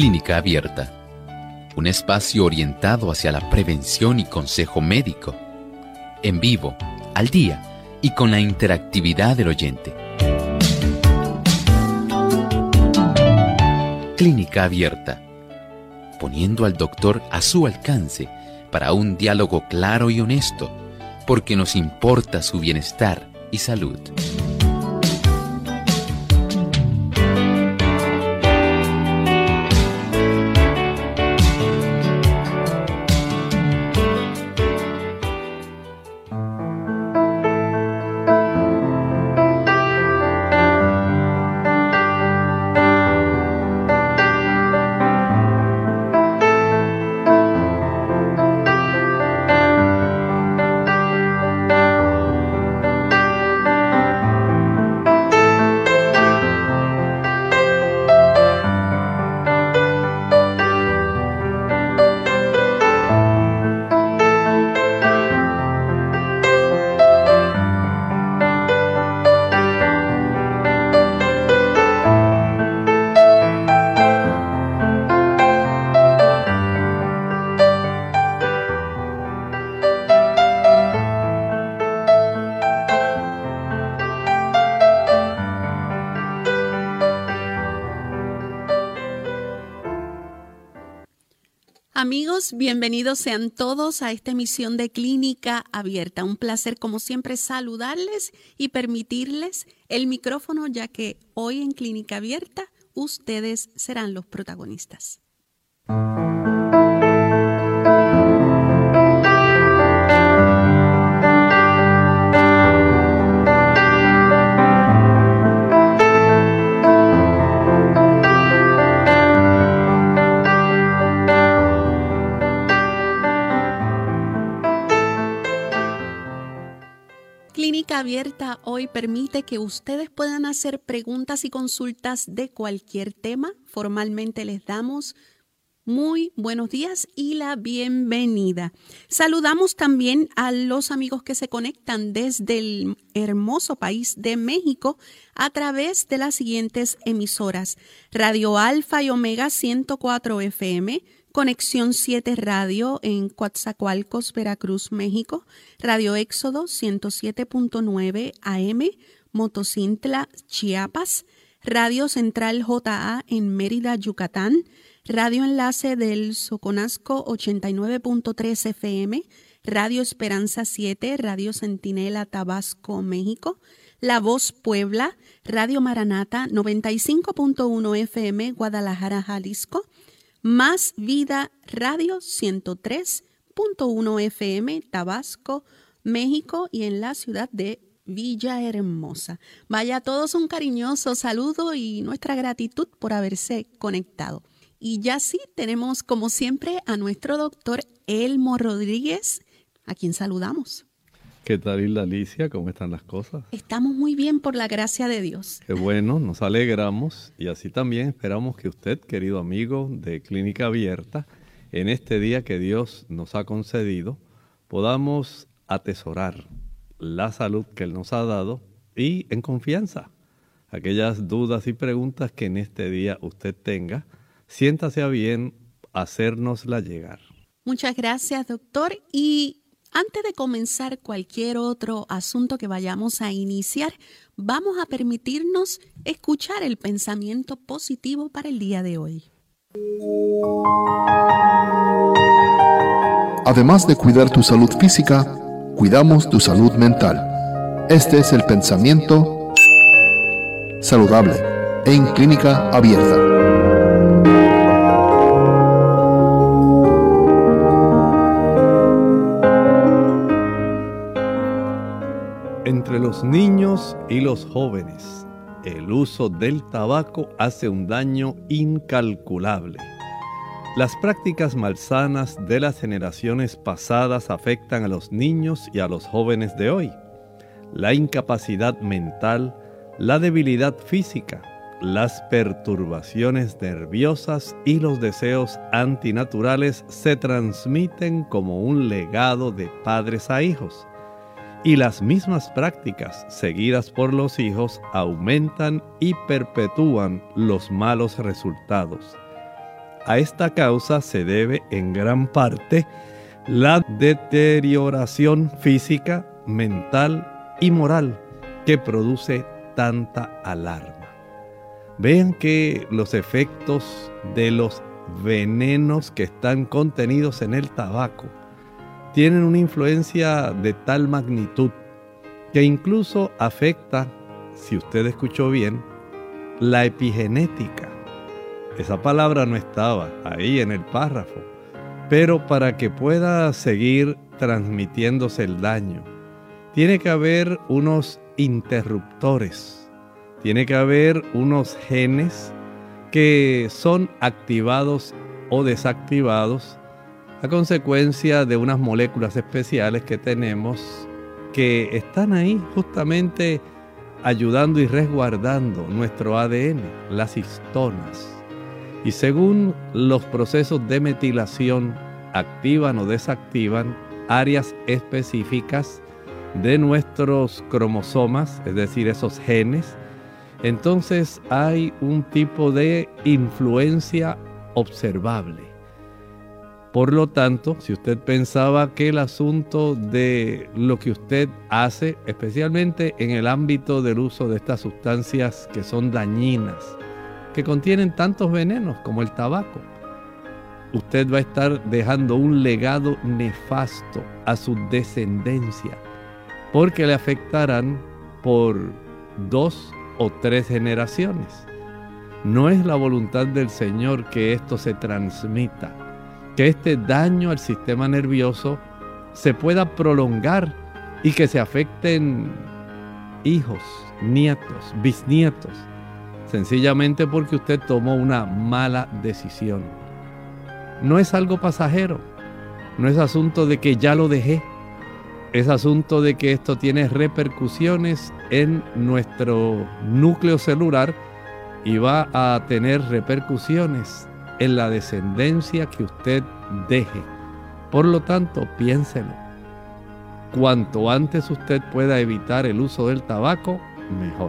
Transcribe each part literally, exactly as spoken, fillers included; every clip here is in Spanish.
Clínica Abierta, un espacio orientado hacia la prevención y consejo médico, en vivo, al día y con la interactividad del oyente. Clínica Abierta, poniendo al doctor a su alcance para un diálogo claro y honesto, porque nos importa su bienestar y salud. Amigos, bienvenidos sean todos a esta emisión de Clínica Abierta. Un placer, como siempre, saludarles y permitirles el micrófono, ya que hoy en Clínica Abierta ustedes serán los protagonistas. Clínica Abierta hoy permite que ustedes puedan hacer preguntas y consultas de cualquier tema. Formalmente les damos muy buenos días y la bienvenida. Saludamos también a los amigos que se conectan desde el hermoso país de México a través de las siguientes emisoras: Radio Alfa y Omega ciento cuatro F M, Conexión siete Radio en Coatzacoalcos, Veracruz, México, Radio Éxodo ciento siete punto nueve A M, Motocintla, Chiapas, Radio Central J A en Mérida, Yucatán, Radio Enlace del Soconasco ochenta y nueve punto tres F M, Radio Esperanza siete, Radio Centinela, Tabasco, México, La Voz Puebla, Radio Maranata noventa y cinco punto uno F M, Guadalajara, Jalisco, Más Vida Radio ciento tres punto uno F M, Tabasco, México, y en la ciudad de Villahermosa. Vaya a todos un cariñoso saludo y nuestra gratitud por haberse conectado. Y ya sí, tenemos como siempre a nuestro doctor Elmo Rodríguez, a quien saludamos. ¿Qué tal, Hilda Alicia? ¿Cómo están las cosas? Estamos muy bien, por la gracia de Dios. Qué bueno, nos alegramos y así también esperamos que usted, querido amigo de Clínica Abierta, en este día que Dios nos ha concedido, podamos atesorar la salud que Él nos ha dado y en confianza. Aquellas dudas y preguntas que en este día usted tenga, siéntase a bien hacérnosla llegar. Muchas gracias, doctor. Y antes de comenzar cualquier otro asunto que vayamos a iniciar, vamos a permitirnos escuchar el pensamiento positivo para el día de hoy. Además de cuidar tu salud física, cuidamos tu salud mental. Este es el pensamiento saludable en Clínica Abierta. Entre los niños y los jóvenes, el uso del tabaco hace un daño incalculable. Las prácticas malsanas de las generaciones pasadas afectan a los niños y a los jóvenes de hoy. La incapacidad mental, la debilidad física, las perturbaciones nerviosas y los deseos antinaturales se transmiten como un legado de padres a hijos. Y las mismas prácticas seguidas por los hijos aumentan y perpetúan los malos resultados. A esta causa se debe en gran parte la deterioración física, mental y moral que produce tanta alarma. Vean que los efectos de los venenos que están contenidos en el tabaco tienen una influencia de tal magnitud que incluso afecta, si usted escuchó bien, la epigenética. Esa palabra no estaba ahí en el párrafo, pero para que pueda seguir transmitiéndose el daño, tiene que haber unos interruptores, tiene que haber unos genes que son activados o desactivados a consecuencia de unas moléculas especiales que tenemos que están ahí justamente ayudando y resguardando nuestro A D N, las histonas. Y según los procesos de metilación activan o desactivan áreas específicas de nuestros cromosomas, es decir, esos genes, entonces hay un tipo de influencia observable. Por lo tanto, si usted pensaba que el asunto de lo que usted hace, especialmente en el ámbito del uso de estas sustancias que son dañinas, que contienen tantos venenos como el tabaco, usted va a estar dejando un legado nefasto a su descendencia, porque le afectarán por dos o tres generaciones. No es la voluntad del Señor que esto se transmita, que este daño al sistema nervioso se pueda prolongar y que se afecten hijos, nietos, bisnietos, sencillamente porque usted tomó una mala decisión. No es algo pasajero, no es asunto de que ya lo dejé, es asunto de que esto tiene repercusiones en nuestro núcleo celular y va a tener repercusiones en la descendencia que usted deje. Por lo tanto, piénselo. Cuanto antes usted pueda evitar el uso del tabaco, mejor.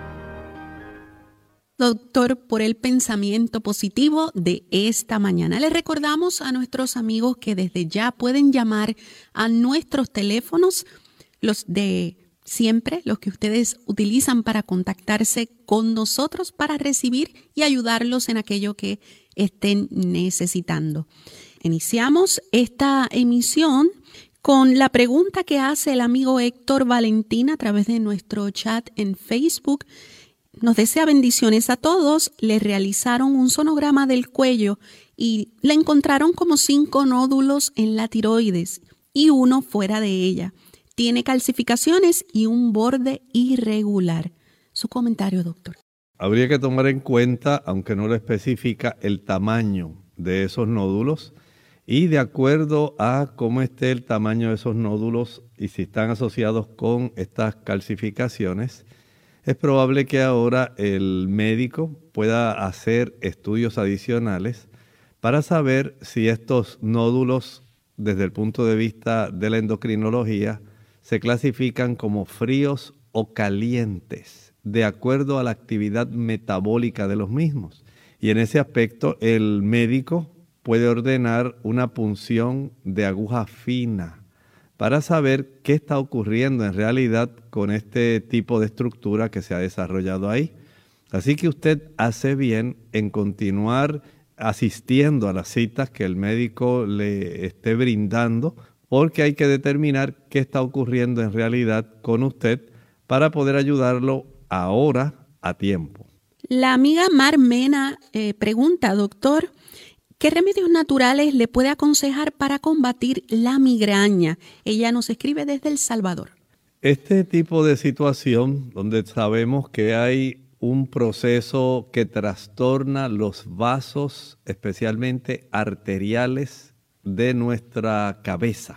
Doctor, por el pensamiento positivo de esta mañana. Les recordamos a nuestros amigos que desde ya pueden llamar a nuestros teléfonos, los de siempre, los que ustedes utilizan para contactarse con nosotros, para recibir y ayudarlos en aquello que estén necesitando. Iniciamos esta emisión con la pregunta que hace el amigo Héctor Valentín a través de nuestro chat en Facebook. Nos desea bendiciones a todos. Le realizaron un sonograma del cuello y le encontraron como cinco nódulos en la tiroides y uno fuera de ella. Tiene calcificaciones y un borde irregular. Su comentario, doctor. Habría que tomar en cuenta, aunque no lo especifica, el tamaño de esos nódulos y de acuerdo a cómo esté el tamaño de esos nódulos y si están asociados con estas calcificaciones, es probable que ahora el médico pueda hacer estudios adicionales para saber si estos nódulos, desde el punto de vista de la endocrinología, se clasifican como fríos o calientes, de acuerdo a la actividad metabólica de los mismos. Y en ese aspecto, el médico puede ordenar una punción de aguja fina para saber qué está ocurriendo en realidad con este tipo de estructura que se ha desarrollado ahí. Así que usted hace bien en continuar asistiendo a las citas que el médico le esté brindando, porque hay que determinar qué está ocurriendo en realidad con usted para poder ayudarlo ahora a tiempo. La amiga Mar Mena eh, pregunta, doctor, ¿qué remedios naturales le puede aconsejar para combatir la migraña? Ella nos escribe desde El Salvador. Este tipo de situación donde sabemos que hay un proceso que trastorna los vasos, especialmente arteriales, de nuestra cabeza.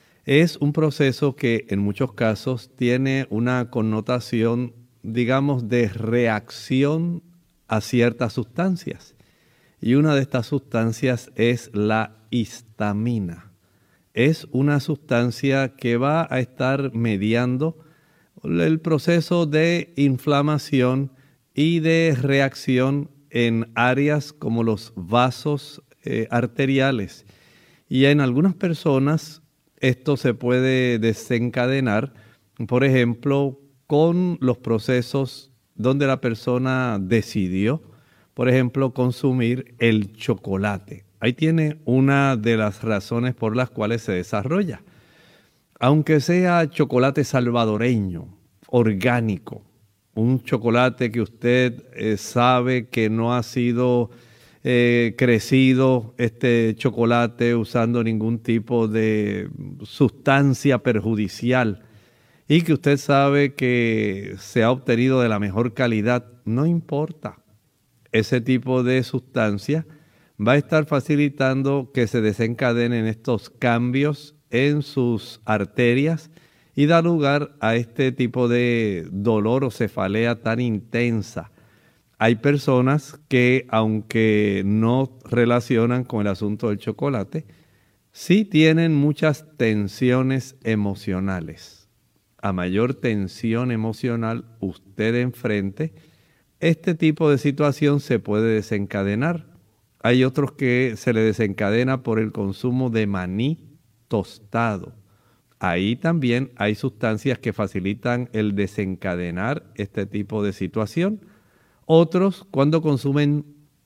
Es un proceso que en muchos casos tiene una connotación, digamos, de reacción a ciertas sustancias. Y una de estas sustancias es la histamina. Es una sustancia que va a estar mediando el proceso de inflamación y de reacción en áreas como los vasos eh, arteriales. Y en algunas personas esto se puede desencadenar, por ejemplo, con los procesos donde la persona decidió, por ejemplo, consumir el chocolate. Ahí tiene una de las razones por las cuales se desarrolla. Aunque sea chocolate salvadoreño, orgánico, un chocolate que usted eh, sabe que no ha sido eh, crecido este chocolate usando ningún tipo de sustancia perjudicial y que usted sabe que se ha obtenido de la mejor calidad, no importa. Ese tipo de sustancia va a estar facilitando que se desencadenen estos cambios en sus arterias y da lugar a este tipo de dolor o cefalea tan intensa. Hay personas que, aunque no relacionan con el asunto del chocolate, sí tienen muchas tensiones emocionales. A mayor tensión emocional usted enfrente, este tipo de situación se puede desencadenar. Hay otros que se le desencadena por el consumo de maní tostado. Ahí también hay sustancias que facilitan el desencadenar este tipo de situación. Otros cuando consumen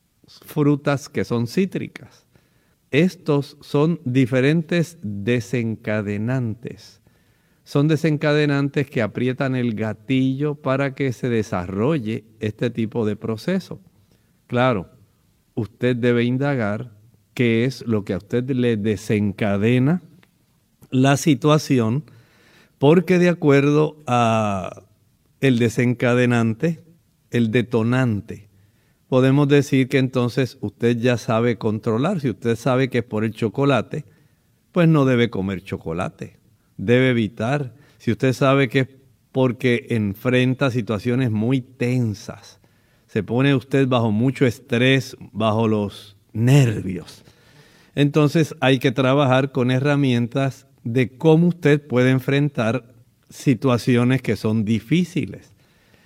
frutas que son cítricas. Estos son diferentes desencadenantes. Son desencadenantes que aprietan el gatillo para que se desarrolle este tipo de proceso. Claro, usted debe indagar qué es lo que a usted le desencadena la situación, porque de acuerdo a el desencadenante, el detonante, podemos decir que entonces usted ya sabe controlar. Si usted sabe que es por el chocolate, pues no debe comer chocolate, debe evitar. Si usted sabe que es porque enfrenta situaciones muy tensas, se pone usted bajo mucho estrés, bajo los nervios, entonces hay que trabajar con herramientas de cómo usted puede enfrentar situaciones que son difíciles.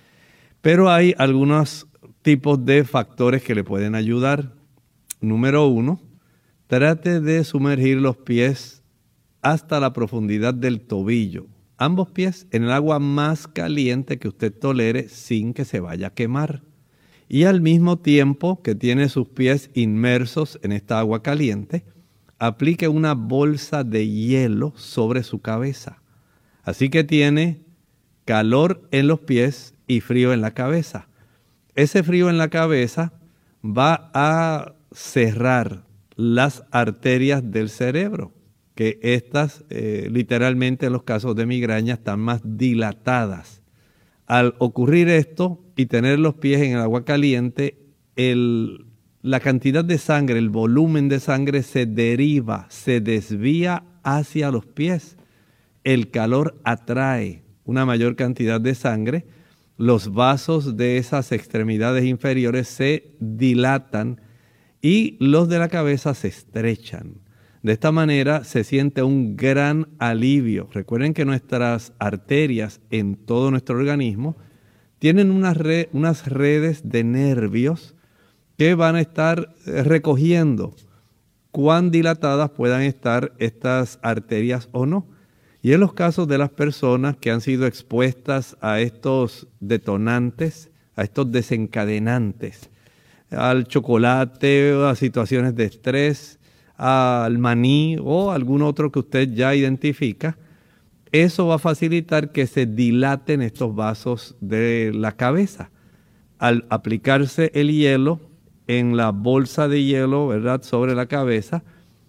Pero hay algunos tipos de factores que le pueden ayudar. Número uno, trate de sumergir los pies hasta la profundidad del tobillo. Ambos pies en el agua más caliente que usted tolere sin que se vaya a quemar. Y al mismo tiempo que tiene sus pies inmersos en esta agua caliente, aplique una bolsa de hielo sobre su cabeza. Así que tiene calor en los pies y frío en la cabeza. Ese frío en la cabeza va a cerrar las arterias del cerebro, que estas eh, literalmente en los casos de migraña están más dilatadas. Al ocurrir esto y tener los pies en el agua caliente, el la cantidad de sangre, el volumen de sangre se deriva, se desvía hacia los pies. El calor atrae una mayor cantidad de sangre. Los vasos de esas extremidades inferiores se dilatan y los de la cabeza se estrechan. De esta manera se siente un gran alivio. Recuerden que nuestras arterias en todo nuestro organismo tienen unas, red, unas redes de nervios que van a estar recogiendo cuán dilatadas puedan estar estas arterias o no. Y en los casos de las personas que han sido expuestas a estos detonantes, a estos desencadenantes, al chocolate, a situaciones de estrés, al maní o algún otro que usted ya identifica, eso va a facilitar que se dilaten estos vasos de la cabeza. Al aplicarse el hielo en la bolsa de hielo, ¿verdad?, sobre la cabeza,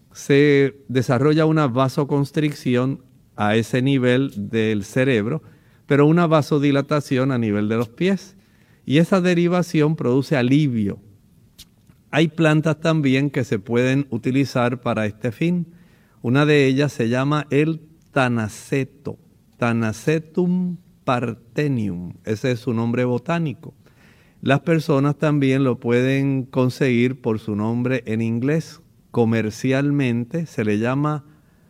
se desarrolla una vasoconstricción a ese nivel del cerebro, pero una vasodilatación a nivel de los pies. Y esa derivación produce alivio. Hay plantas también que se pueden utilizar para este fin. Una de ellas se llama el tanaceto, Tanacetum parthenium, ese es su nombre botánico. Las personas también lo pueden conseguir por su nombre en inglés. Comercialmente se le llama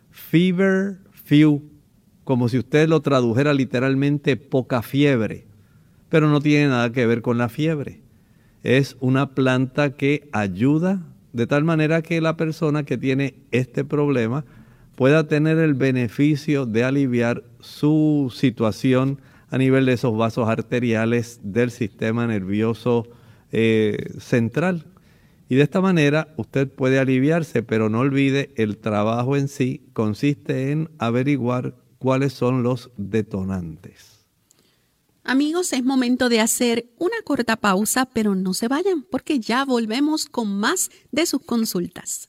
feverfew, como si usted lo tradujera literalmente poca fiebre, pero no tiene nada que ver con la fiebre. es una planta que ayuda de tal manera que la persona que tiene este problema pueda tener el beneficio de aliviar su situación a nivel de esos vasos arteriales del sistema nervioso eh, central. Y de esta manera usted puede aliviarse, pero no olvide, el trabajo en sí consiste en averiguar cuáles son los detonantes. Amigos, es momento de hacer una corta pausa, pero no se vayan porque ya volvemos con más de sus consultas.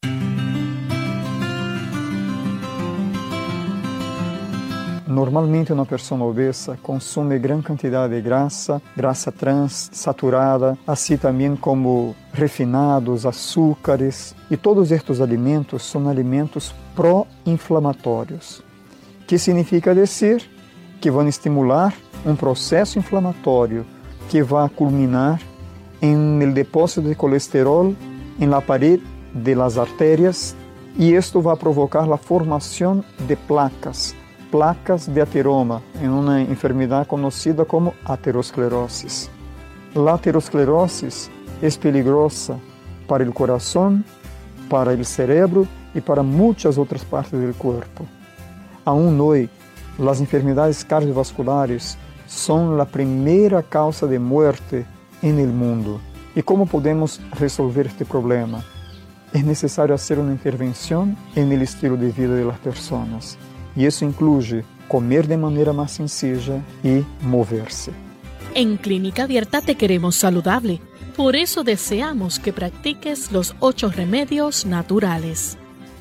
Normalmente uma pessoa obesa consome grande quantidade de grasa, grasa trans, saturada, assim também como refinados, açúcares. E todos estes alimentos são alimentos pró-inflamatórios, que significa dizer que vão estimular um processo inflamatório que vai culminar em el depósito de colesterol em la pared de las arterias e isto vai provocar a formação de placas, placas de ateroma, em uma enfermidade conhecida como aterosclerose. A aterosclerose é peligrosa para o coração, para o cérebro e para muitas outras partes do corpo. Aún hoje, as enfermidades cardiovasculares são a primeira causa de morte no mundo. E como podemos resolver este problema? É necessário fazer uma intervenção no estilo de vida das pessoas. E isso inclui comer de maneira mais sencilla e mover-se. En Clínica Abierta te queremos saludable. Por eso deseamos que practiques los ocho remedios naturales.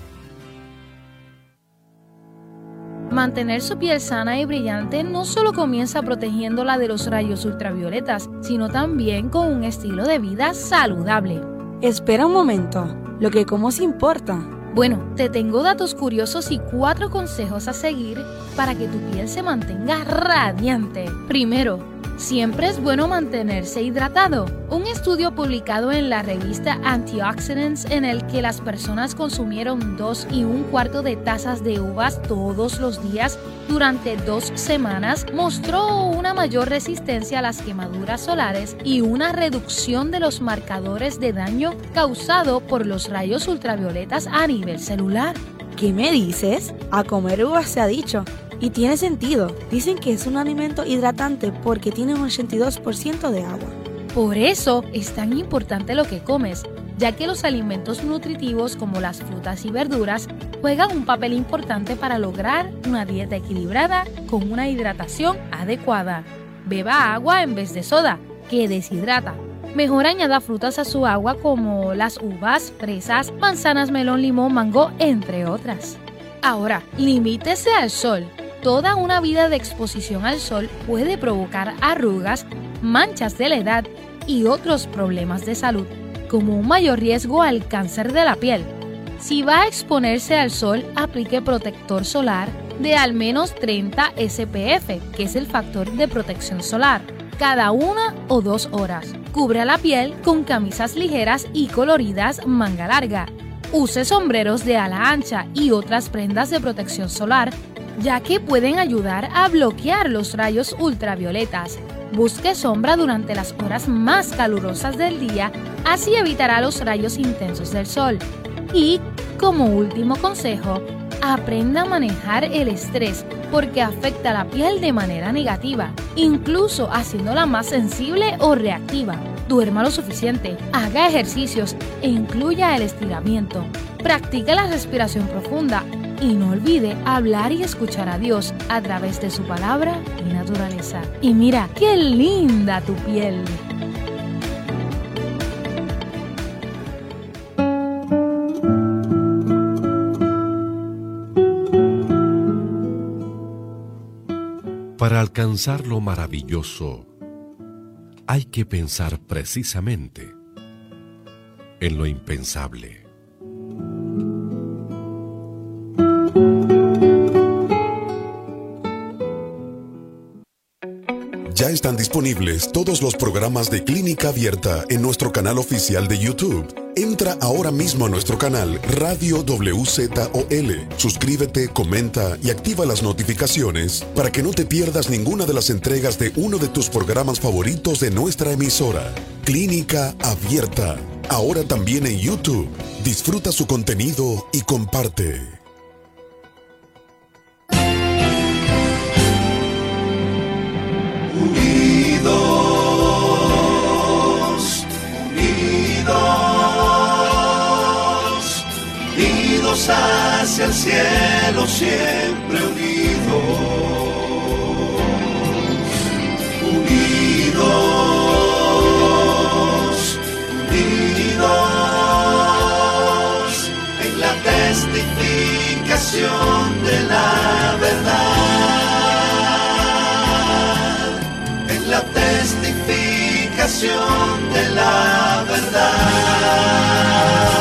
Mantener su piel sana y brillante no solo comienza protegiéndola de los rayos ultravioletas, sino también con un estilo de vida saludable. Espera un momento, lo que como se importa. Bueno, te tengo datos curiosos y cuatro consejos a seguir para que tu piel se mantenga radiante. Primero, siempre es bueno mantenerse hidratado. Un estudio publicado en la revista Antioxidants, en el que las personas consumieron dos y un cuarto de tazas de uvas todos los días durante dos semanas, mostró una mayor resistencia a las quemaduras solares y una reducción de los marcadores de daño causado por los rayos ultravioletas a nivel celular. ¿Qué me dices? A comer uvas se ha dicho. Y tiene sentido. Dicen que es un alimento hidratante porque tiene un ochenta y dos por ciento de agua. Por eso es tan importante lo que comes, ya que los alimentos nutritivos como las frutas y verduras juegan un papel importante para lograr una dieta equilibrada con una hidratación adecuada. Beba agua en vez de soda, que deshidrata. Mejor añada frutas a su agua como las uvas, fresas, manzanas, melón, limón, mango, entre otras. Ahora, limítese al sol. Toda una vida de exposición al sol puede provocar arrugas, manchas de la edad y otros problemas de salud, como un mayor riesgo al cáncer de la piel. Si va a exponerse al sol, aplique protector solar de al menos treinta S P F, que es el factor de protección solar, cada una o dos horas. Cubra la piel con camisas ligeras y coloridas manga larga. Use sombreros de ala ancha y otras prendas de protección solar, ya que pueden ayudar a bloquear los rayos ultravioletas. Busque sombra durante las horas más calurosas del día, así evitará los rayos intensos del sol. Y, como último consejo, aprenda a manejar el estrés porque afecta la piel de manera negativa, incluso haciéndola más sensible o reactiva. Duerma lo suficiente, haga ejercicios e incluya el estiramiento. Practique la respiración profunda y no olvide hablar y escuchar a Dios a través de su palabra y naturaleza. Y mira, qué linda tu piel. Para alcanzar lo maravilloso, hay que pensar precisamente en lo impensable. Ya están disponibles todos los programas de Clínica Abierta en nuestro canal oficial de YouTube. Entra ahora mismo a nuestro canal Radio W Z O L. Suscríbete, comenta y activa las notificaciones para que no te pierdas ninguna de las entregas de uno de tus programas favoritos de nuestra emisora. Clínica Abierta. Ahora también en YouTube. Disfruta su contenido y comparte. Unidos, unidos, unidos hacia el cielo, siempre unidos, unidos, unidos, en la testificación de la verdad, en la testificación de la verdad.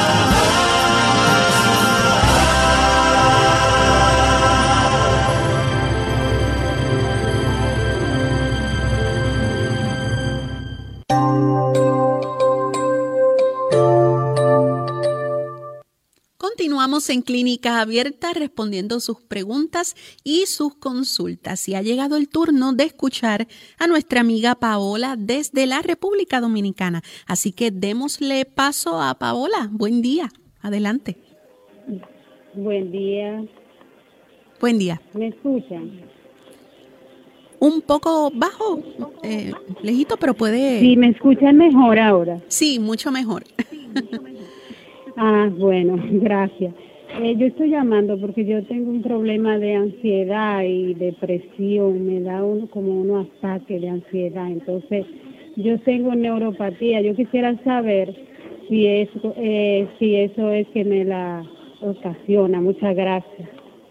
Continuamos en Clínica Abierta respondiendo sus preguntas y sus consultas. Y ha llegado el turno de escuchar a nuestra amiga Paola desde la República Dominicana. Así que démosle paso a Paola. Buen día. Adelante. Buen día. Buen día. ¿Me escuchan? Un poco bajo, eh, lejito, pero puede... Sí, ¿me escuchan mejor ahora? Sí, mucho mejor. Ah, bueno, gracias. Eh, yo estoy llamando porque yo tengo un problema de ansiedad y depresión. Me da uno, como unos ataques de ansiedad. Entonces, yo tengo neuropatía. Yo quisiera saber si eso, eh, si eso es que me la ocasiona. Muchas gracias.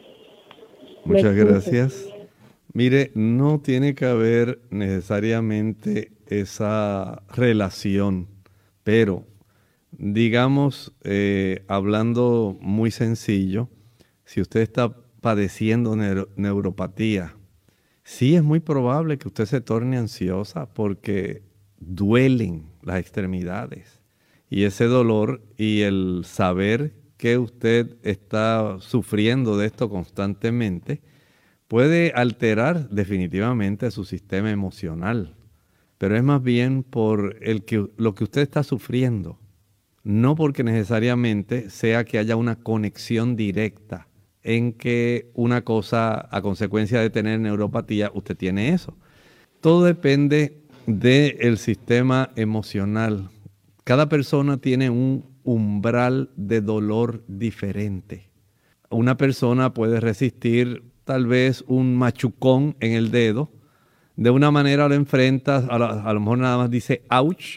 Muchas gracias. Mire, no tiene que haber necesariamente esa relación, pero digamos, eh, hablando muy sencillo, si usted está padeciendo neuro- neuropatía, sí es muy probable que usted se torne ansiosa porque duelen las extremidades. Y ese dolor y el saber que usted está sufriendo de esto constantemente puede alterar definitivamente su sistema emocional. Pero es más bien por el que, lo que usted está sufriendo. No porque necesariamente sea que haya una conexión directa en que una cosa, a consecuencia de tener neuropatía, usted tiene eso. Todo depende del sistema emocional. Cada persona tiene un umbral de dolor diferente. Una persona puede resistir tal vez un machucón en el dedo. De una manera lo enfrentas, a lo, a lo mejor nada más dice ouch,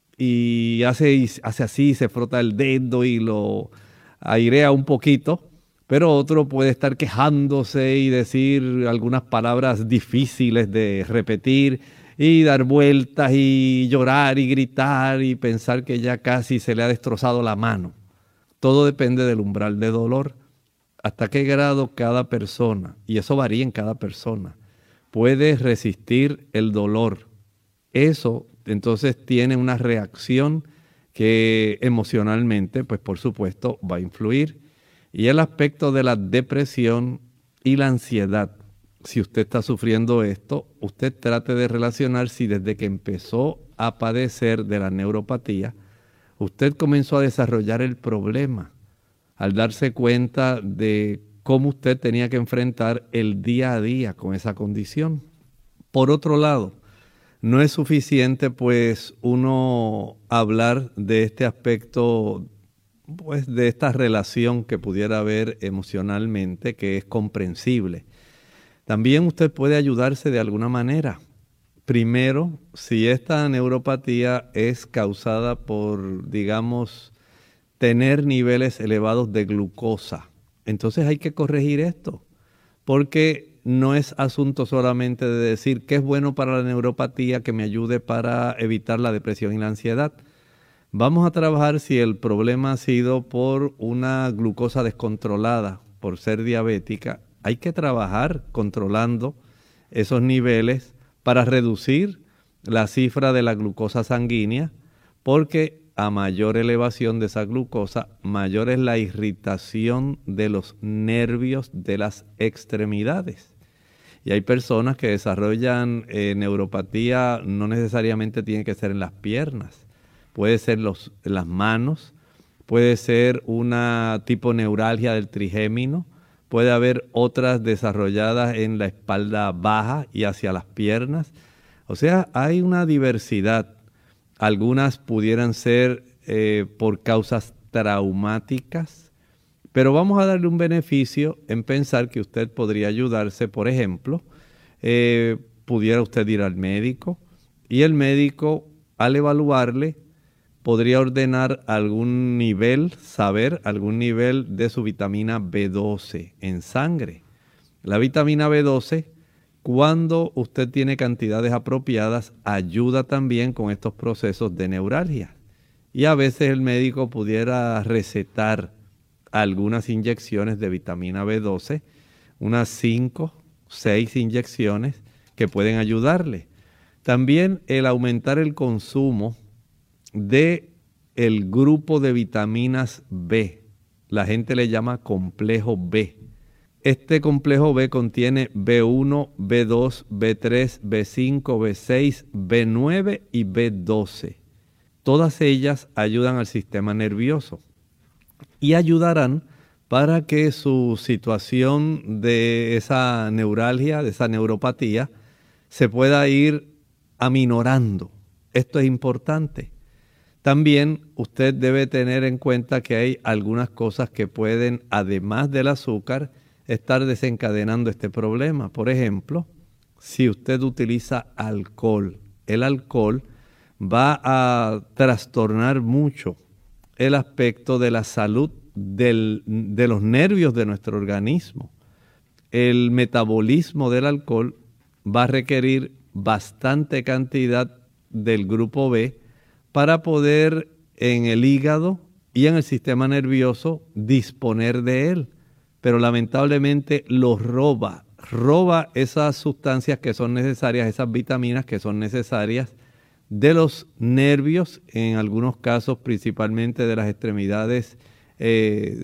y hace, hace así, se frota el dedo y lo airea un poquito, pero otro puede estar quejándose y decir algunas palabras difíciles de repetir y dar vueltas y llorar y gritar y pensar que ya casi se le ha destrozado la mano. Todo depende del umbral de dolor, hasta qué grado cada persona, y eso varía en cada persona, puede resistir el dolor. Eso entonces tiene una reacción que emocionalmente, pues por supuesto, va a influir. Y el aspecto de la depresión y la ansiedad, si usted está sufriendo esto, usted trate de relacionar si desde que empezó a padecer de la neuropatía, usted comenzó a desarrollar el problema al darse cuenta de cómo usted tenía que enfrentar el día a día con esa condición. Por otro lado, no es suficiente pues uno hablar de este aspecto, pues de esta relación que pudiera haber emocionalmente, que es comprensible. También usted puede ayudarse de alguna manera. Primero, si esta neuropatía es causada por, digamos, tener niveles elevados de glucosa, entonces hay que corregir esto, porque no es asunto solamente de decir que es bueno para la neuropatía, que me ayude para evitar la depresión y la ansiedad. Vamos a trabajar si el problema ha sido por una glucosa descontrolada, por ser diabética. Hay que trabajar controlando esos niveles para reducir la cifra de la glucosa sanguínea, porque a mayor elevación de esa glucosa, mayor es la irritación de los nervios de las extremidades. Y hay personas que desarrollan eh, neuropatía, no necesariamente tiene que ser en las piernas, puede ser los, en las manos, puede ser una tipo neuralgia del trigémino, puede haber otras desarrolladas en la espalda baja y hacia las piernas. O sea, hay una diversidad. Algunas pudieran ser eh, por causas traumáticas, pero vamos a darle un beneficio en pensar que usted podría ayudarse. Por ejemplo, eh, pudiera usted ir al médico y el médico, al evaluarle, podría ordenar algún nivel, saber algún nivel de su vitamina B doce en sangre. La vitamina B doce, cuando usted tiene cantidades apropiadas, ayuda también con estos procesos de neuralgia. Y a veces el médico pudiera recetar algunas inyecciones de vitamina B doce, unas cinco, seis inyecciones que pueden ayudarle. También el aumentar el consumo de el grupo de vitaminas B. La gente le llama complejo B. Este complejo B contiene B uno, B dos, B tres, B cinco, B seis, B nueve y B doce. Todas ellas ayudan al sistema nervioso y ayudarán para que su situación de esa neuralgia, de esa neuropatía, se pueda ir aminorando. Esto es importante. También usted debe tener en cuenta que hay algunas cosas que pueden, además del azúcar, estar desencadenando este problema. Por ejemplo, si usted utiliza alcohol, el alcohol va a trastornar mucho el aspecto de la salud del, de los nervios de nuestro organismo. El metabolismo del alcohol va a requerir bastante cantidad del grupo B para poder en el hígado y en el sistema nervioso disponer de él. Pero lamentablemente lo roba, roba esas sustancias que son necesarias, esas vitaminas que son necesarias de los nervios, en algunos casos principalmente de las extremidades eh,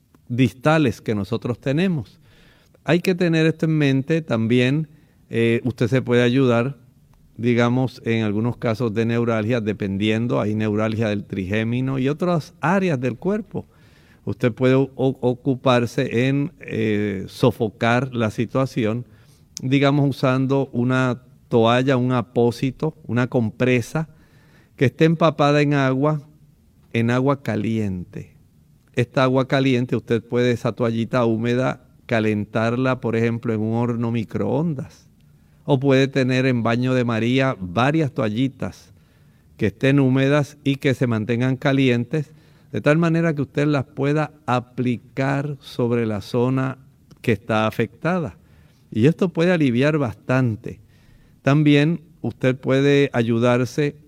distales que nosotros tenemos. Hay que tener esto en mente también. Eh, usted se puede ayudar, digamos, en algunos casos de neuralgia, dependiendo, hay neuralgia del trigémino y otras áreas del cuerpo. Usted puede o- ocuparse en eh, sofocar la situación, digamos, usando una toalla, un apósito, una compresa que esté empapada en agua, en agua caliente. Esta agua caliente, usted puede esa toallita húmeda calentarla, por ejemplo, en un horno microondas. O puede tener en baño de María varias toallitas que estén húmedas y que se mantengan calientes, de tal manera que usted las pueda aplicar sobre la zona que está afectada. Y esto puede aliviar bastante. También usted puede ayudarse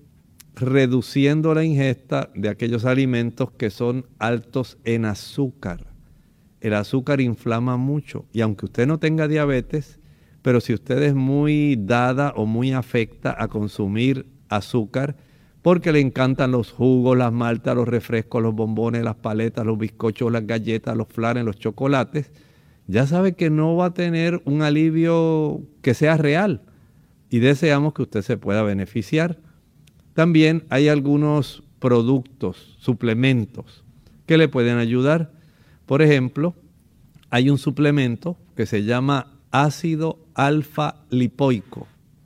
reduciendo la ingesta de aquellos alimentos que son altos en azúcar. El azúcar inflama mucho y aunque usted no tenga diabetes, pero si usted es muy dada o muy afecta a consumir azúcar, porque le encantan los jugos, las maltas, los refrescos, los bombones, las paletas, los bizcochos, las galletas, los flanes, los chocolates, ya sabe que no va a tener un alivio que sea real y deseamos que usted se pueda beneficiar. También hay algunos productos, suplementos que le pueden ayudar. Por ejemplo, hay un suplemento que se llama ácido alfa lipoico.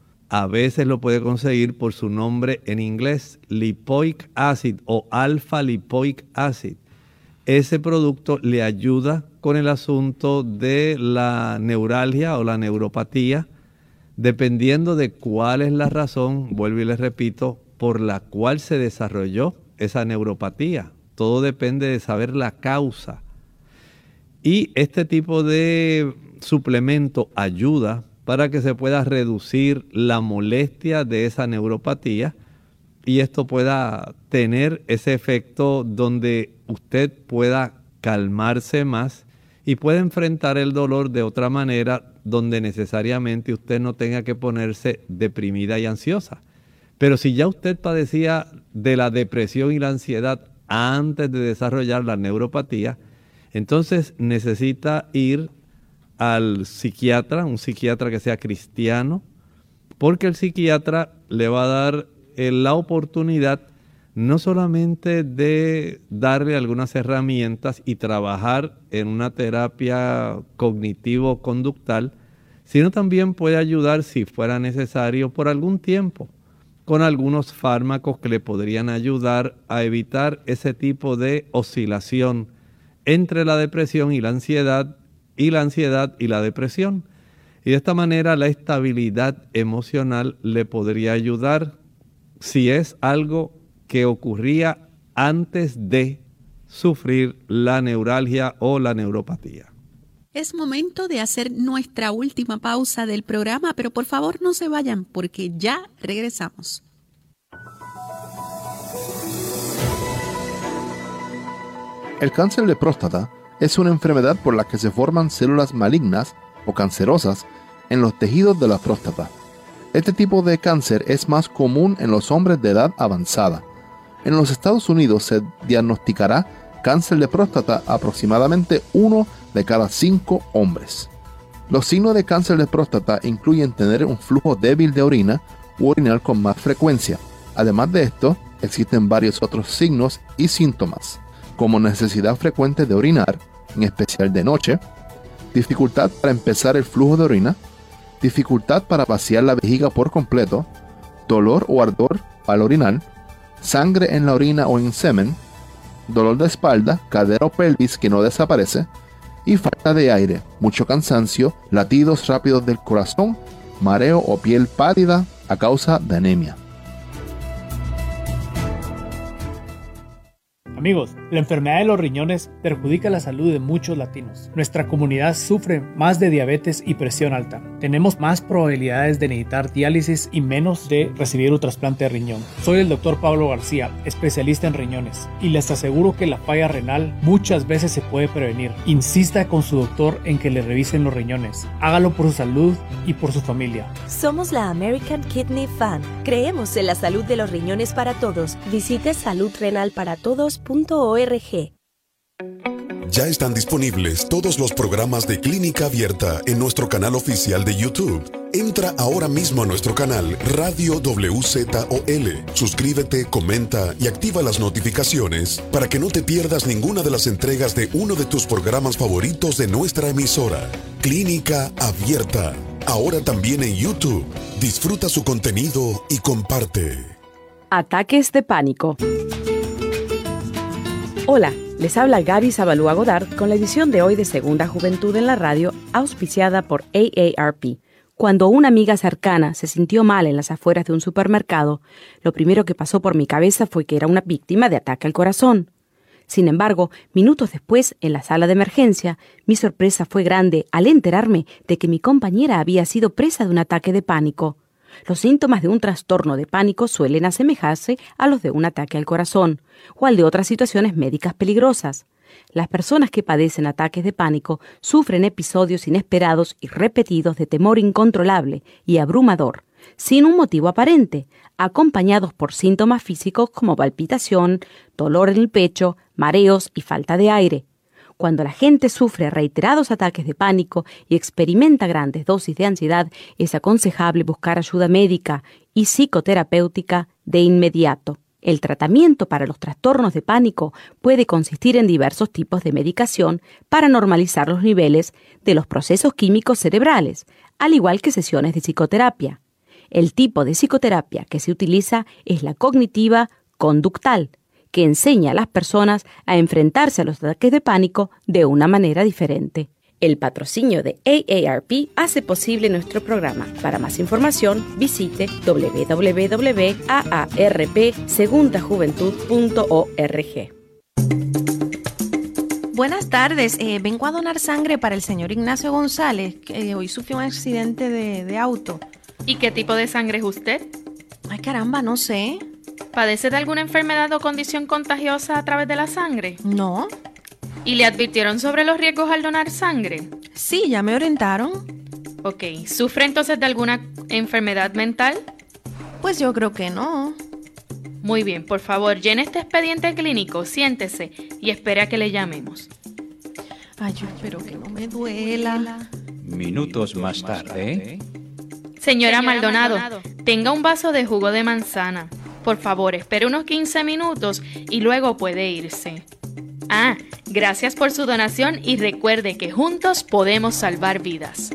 A veces lo puede conseguir por su nombre en inglés, lipoic acid o alfa lipoic acid. Ese producto le ayuda con el asunto de la neuralgia o la neuropatía, dependiendo de cuál es la razón, vuelvo y les repito, por la cual se desarrolló esa neuropatía. Todo depende de saber la causa. Y este tipo de suplemento ayuda para que se pueda reducir la molestia de esa neuropatía y esto pueda tener ese efecto donde usted pueda calmarse más y pueda enfrentar el dolor de otra manera donde necesariamente usted no tenga que ponerse deprimida y ansiosa. Pero si ya usted padecía de la depresión y la ansiedad antes de desarrollar la neuropatía, entonces necesita ir al psiquiatra, un psiquiatra que sea cristiano, porque el psiquiatra le va a dar eh, la oportunidad no solamente de darle algunas herramientas y trabajar en una terapia cognitivo-conductal, sino también puede ayudar, si fuera necesario, por algún tiempo, con algunos fármacos que le podrían ayudar a evitar ese tipo de oscilación entre la depresión y la ansiedad, y la ansiedad y la depresión. Y de esta manera la estabilidad emocional le podría ayudar si es algo que ocurría antes de sufrir la neuralgia o la neuropatía. Es momento de hacer nuestra última pausa del programa, pero por favor no se vayan porque ya regresamos. El cáncer de próstata es una enfermedad por la que se forman células malignas o cancerosas en los tejidos de la próstata. Este tipo de cáncer es más común en los hombres de edad avanzada. En los Estados Unidos se diagnosticará cáncer de próstata a aproximadamente uno de cada cinco hombres. Los signos de cáncer de próstata incluyen tener un flujo débil de orina u orinar con más frecuencia. Además de esto, existen varios otros signos y síntomas, como necesidad frecuente de orinar, en especial de noche, dificultad para empezar el flujo de orina, dificultad para vaciar la vejiga por completo, dolor o ardor al orinar, sangre en la orina o en semen, dolor de espalda, cadera o pelvis que no desaparece, y falta de aire, mucho cansancio, latidos rápidos del corazón, mareo o piel pálida a causa de anemia. Amigos, la enfermedad de los riñones perjudica la salud de muchos latinos. Nuestra comunidad sufre más de diabetes y presión alta. Tenemos más probabilidades de necesitar diálisis y menos de recibir un trasplante de riñón. Soy el doctor Pablo García, especialista en riñones, y les aseguro que la falla renal muchas veces se puede prevenir. Insista con su doctor en que le revisen los riñones. Hágalo por su salud y por su familia. Somos la American Kidney Fund. Creemos en la salud de los riñones para todos. Visite salud renal para todos punto org. Ya están disponibles todos los programas de Clínica Abierta en nuestro canal oficial de YouTube. Entra ahora mismo a nuestro canal Radio W Z O L. Suscríbete, comenta y activa las notificaciones para que no te pierdas ninguna de las entregas de uno de tus programas favoritos de nuestra emisora. Clínica Abierta. Ahora también en YouTube. Disfruta su contenido y comparte. Ataques de pánico. Hola, les habla Gaby Zabalúa Godard con la edición de hoy de Segunda Juventud en la Radio, auspiciada por A A R P. Cuando una amiga cercana se sintió mal en las afueras de un supermercado, lo primero que pasó por mi cabeza fue que era una víctima de ataque al corazón. Sin embargo, minutos después, en la sala de emergencia, mi sorpresa fue grande al enterarme de que mi compañera había sido presa de un ataque de pánico. Los síntomas de un trastorno de pánico suelen asemejarse a los de un ataque al corazón o al de otras situaciones médicas peligrosas. Las personas que padecen ataques de pánico sufren episodios inesperados y repetidos de temor incontrolable y abrumador, sin un motivo aparente, acompañados por síntomas físicos como palpitación, dolor en el pecho, mareos y falta de aire. Cuando la gente sufre reiterados ataques de pánico y experimenta grandes dosis de ansiedad, es aconsejable buscar ayuda médica y psicoterapéutica de inmediato. El tratamiento para los trastornos de pánico puede consistir en diversos tipos de medicación para normalizar los niveles de los procesos químicos cerebrales, al igual que sesiones de psicoterapia. El tipo de psicoterapia que se utiliza es la cognitiva conductal, que enseña a las personas a enfrentarse a los ataques de pánico de una manera diferente. El patrocinio de A A R P hace posible nuestro programa. Para más información, visite w w w punto a a r p segunda juventud punto org. Buenas tardes, eh, vengo a donar sangre para el señor Ignacio González, que hoy sufrió un accidente de, de auto. ¿Y qué tipo de sangre es usted? Ay, caramba, no sé. ¿Padece de alguna enfermedad o condición contagiosa a través de la sangre? No. ¿Y le advirtieron sobre los riesgos al donar sangre? Sí, ya me orientaron. Ok, ¿sufre entonces de alguna enfermedad mental? Pues yo creo que no. Muy bien, por favor, llene este expediente clínico, siéntese y espere a que le llamemos. Ay, yo espero que no me duela. Minutos más tarde. Señora Maldonado, tenga un vaso de jugo de manzana. Por favor, espere unos quince minutos y luego puede irse. Ah, gracias por su donación y recuerde que juntos podemos salvar vidas.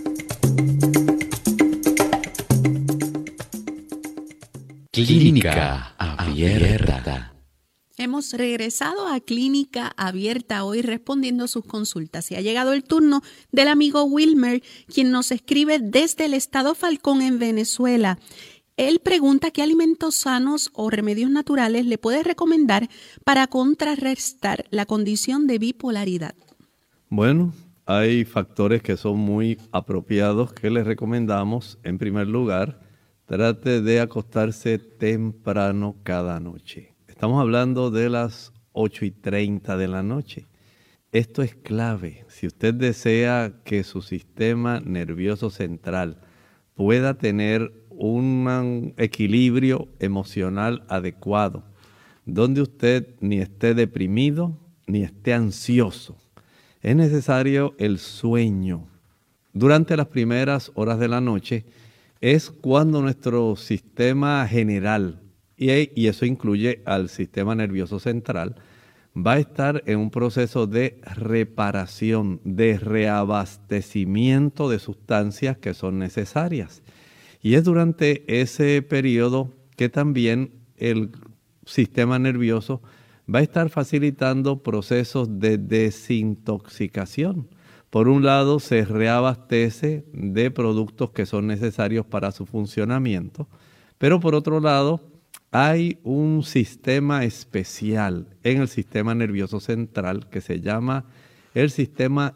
Clínica Abierta. Hemos regresado a Clínica Abierta hoy respondiendo a sus consultas y ha llegado el turno del amigo Wilmer, quien nos escribe desde el estado Falcón en Venezuela. Él pregunta qué alimentos sanos o remedios naturales le puede recomendar para contrarrestar la condición de bipolaridad. Bueno, hay factores que son muy apropiados que les recomendamos. En primer lugar, trate de acostarse temprano cada noche. Estamos hablando de las ocho y treinta de la noche. Esto es clave. Si usted desea que su sistema nervioso central pueda tener un equilibrio emocional adecuado, donde usted ni esté deprimido ni esté ansioso, es necesario el sueño. Durante las primeras horas de la noche es cuando nuestro sistema general, y, y eso incluye al sistema nervioso central, va a estar en un proceso de reparación, de reabastecimiento de sustancias que son necesarias. Y es durante ese periodo que también el sistema nervioso va a estar facilitando procesos de desintoxicación. Por un lado, se reabastece de productos que son necesarios para su funcionamiento, pero por otro lado, hay un sistema especial en el sistema nervioso central que se llama el sistema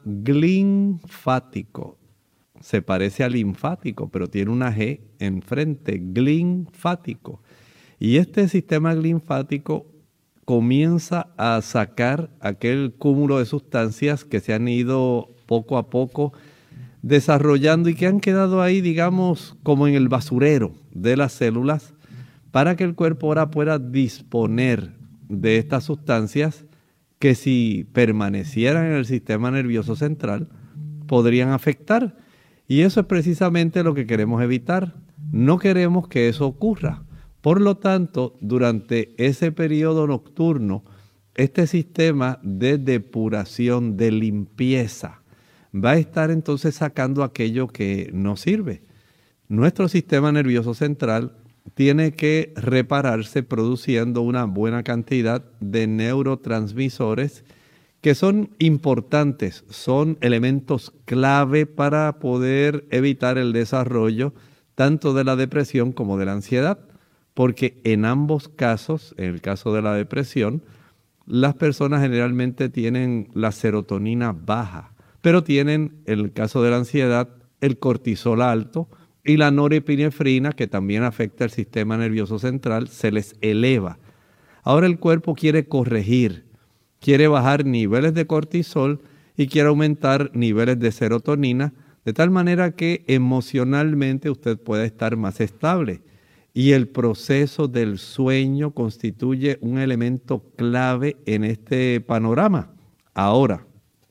linfático. Se parece al linfático, pero tiene una G enfrente, linfático. Y este sistema linfático comienza a sacar aquel cúmulo de sustancias que se han ido poco a poco desarrollando y que han quedado ahí, digamos, como en el basurero de las células, para que el cuerpo ahora pueda disponer de estas sustancias que si permanecieran en el sistema nervioso central podrían afectar. Y eso es precisamente lo que queremos evitar. No queremos que eso ocurra. Por lo tanto, durante ese periodo nocturno, este sistema de depuración, de limpieza, va a estar entonces sacando aquello que no sirve. Nuestro sistema nervioso central tiene que repararse produciendo una buena cantidad de neurotransmisores que son importantes, son elementos clave para poder evitar el desarrollo tanto de la depresión como de la ansiedad, porque en ambos casos, en el caso de la depresión, las personas generalmente tienen la serotonina baja, pero tienen, en el caso de la ansiedad, el cortisol alto y la norepinefrina, que también afecta el sistema nervioso central, se les eleva. Ahora el cuerpo quiere corregir, quiere bajar niveles de cortisol y quiere aumentar niveles de serotonina, de tal manera que emocionalmente usted pueda estar más estable. Y el proceso del sueño constituye un elemento clave en este panorama. Ahora,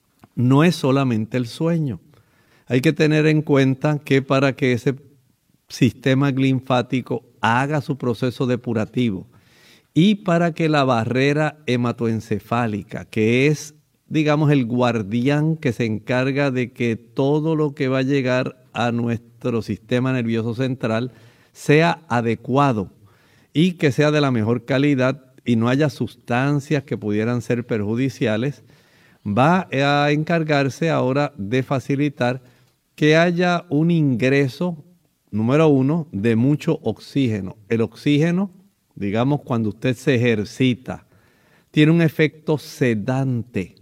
no es solamente el sueño. Hay que tener en cuenta que para que ese sistema linfático haga su proceso depurativo y para que la barrera hematoencefálica, que es, digamos, el guardián que se encarga de que todo lo que va a llegar a nuestro sistema nervioso central sea adecuado y que sea de la mejor calidad y no haya sustancias que pudieran ser perjudiciales, va a encargarse ahora de facilitar que haya un ingreso, número uno, de mucho oxígeno. El oxígeno, digamos, cuando usted se ejercita, tiene un efecto sedante,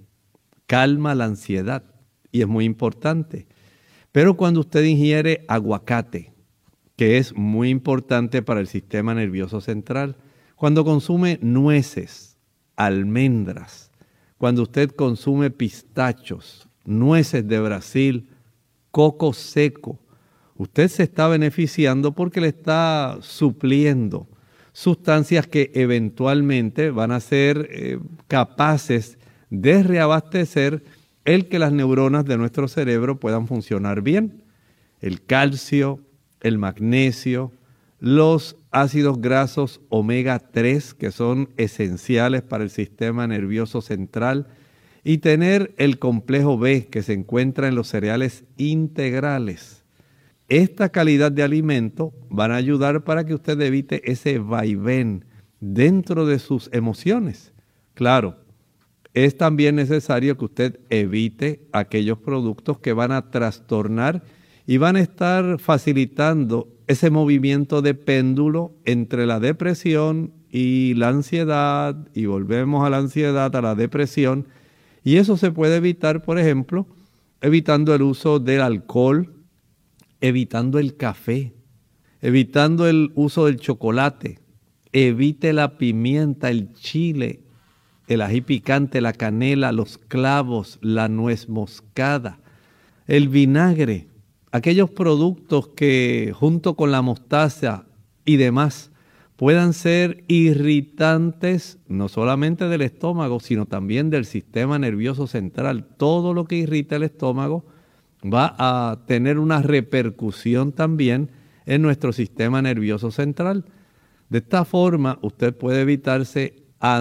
calma la ansiedad y es muy importante. Pero cuando usted ingiere aguacate, que es muy importante para el sistema nervioso central, cuando consume nueces, almendras, cuando usted consume pistachos, nueces de Brasil, coco seco, usted se está beneficiando porque le está supliendo sustancias que eventualmente van a ser eh, capaces de reabastecer el que las neuronas de nuestro cerebro puedan funcionar bien. El calcio, el magnesio, los ácidos grasos omega tres, que son esenciales para el sistema nervioso central, y tener el complejo B, que se encuentra en los cereales integrales. Esta calidad de alimento van a ayudar para que usted evite ese vaivén dentro de sus emociones. Claro, es también necesario que usted evite aquellos productos que van a trastornar y van a estar facilitando ese movimiento de péndulo entre la depresión y la ansiedad, y volvemos a la ansiedad, a la depresión, y eso se puede evitar, por ejemplo, evitando el uso del alcohol, evitando el café, evitando el uso del chocolate, evite la pimienta, el chile, el ají picante, la canela, los clavos, la nuez moscada, el vinagre, aquellos productos que junto con la mostaza y demás puedan ser irritantes no solamente del estómago, sino también del sistema nervioso central. Todo lo que irrita el estómago va a tener una repercusión también en nuestro sistema nervioso central. De esta forma, usted puede evitarse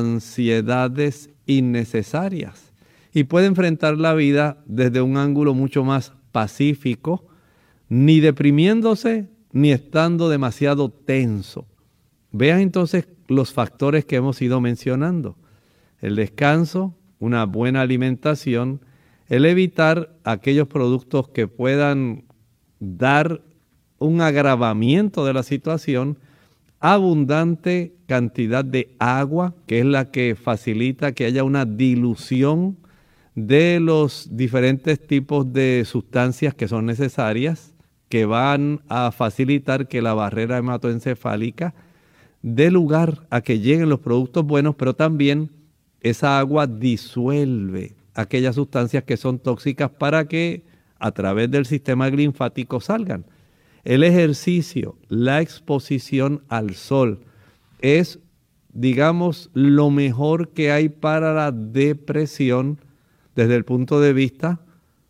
ansiedades innecesarias y puede enfrentar la vida desde un ángulo mucho más pacífico, ni deprimiéndose, ni estando demasiado tenso. Vean entonces los factores que hemos ido mencionando. El descanso, una buena alimentación, el evitar aquellos productos que puedan dar un agravamiento de la situación, abundante cantidad de agua, que es la que facilita que haya una dilución de los diferentes tipos de sustancias que son necesarias, que van a facilitar que la barrera hematoencefálica dé lugar a que lleguen los productos buenos, pero también esa agua disuelve aquellas sustancias que son tóxicas para que a través del sistema linfático salgan. El ejercicio, la exposición al sol es, digamos, lo mejor que hay para la depresión desde el punto de vista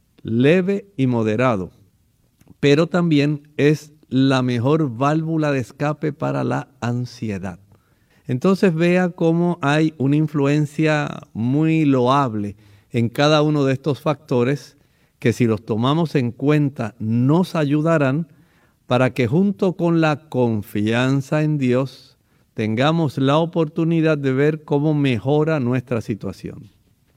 leve y moderado, pero también es la mejor válvula de escape para la ansiedad. Entonces vea cómo hay una influencia muy loable en cada uno de estos factores que, si los tomamos en cuenta, nos ayudarán para que junto con la confianza en Dios tengamos la oportunidad de ver cómo mejora nuestra situación.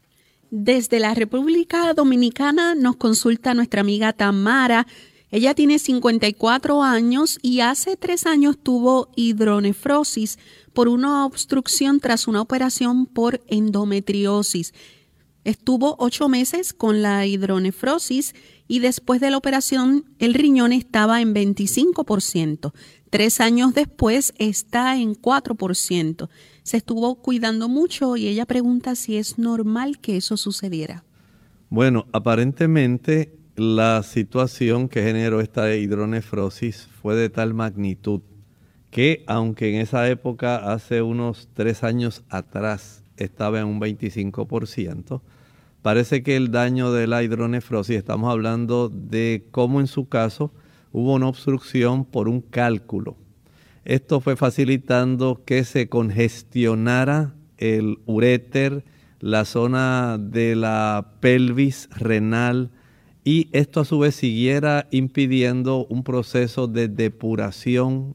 Desde la República Dominicana nos consulta nuestra amiga Tamara. Ella tiene cincuenta y cuatro años y hace tres años tuvo hidronefrosis por una obstrucción tras una operación por endometriosis. Estuvo ocho meses con la hidronefrosis y después de la operación el riñón estaba en veinticinco por ciento. Tres años después está en cuatro por ciento. Se estuvo cuidando mucho y ella pregunta si es normal que eso sucediera. Bueno, aparentemente la situación que generó esta hidronefrosis fue de tal magnitud que, aunque en esa época, hace unos tres años atrás, estaba en un veinticinco por ciento, parece que el daño de la hidronefrosis, estamos hablando de cómo en su caso hubo una obstrucción por un cálculo. Esto fue facilitando que se congestionara el uréter, la zona de la pelvis renal, y esto a su vez siguiera impidiendo un proceso de depuración